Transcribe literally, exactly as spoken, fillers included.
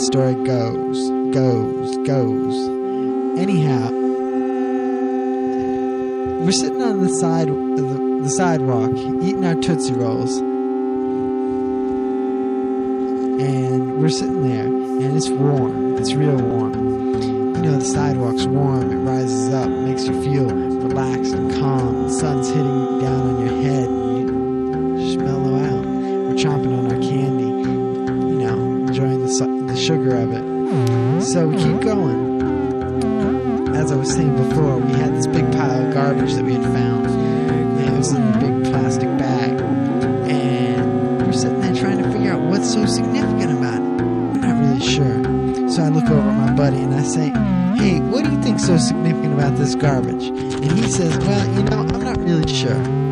story goes, goes, goes. Anyhow, we're sitting on the side, the, the sidewalk, eating our Tootsie Rolls, and we're sitting there, and it's warm. It's real warm. You know, the sidewalk's warm. It rises up, makes you feel relaxed and calm. The sun's hitting down on your head, and you just mellow out. We're chomping on our candy, you know, enjoying the, su- the sugar of it. So we keep going. As I was saying before, we had this big pile of garbage that we had found. And it was in a big plastic bag. And we're sitting there trying to figure out what's so significant about it. We're not really sure. So I look over at my buddy and I say, hey, what do you think's so significant about this garbage? And he says, well, you know, I'm not really sure.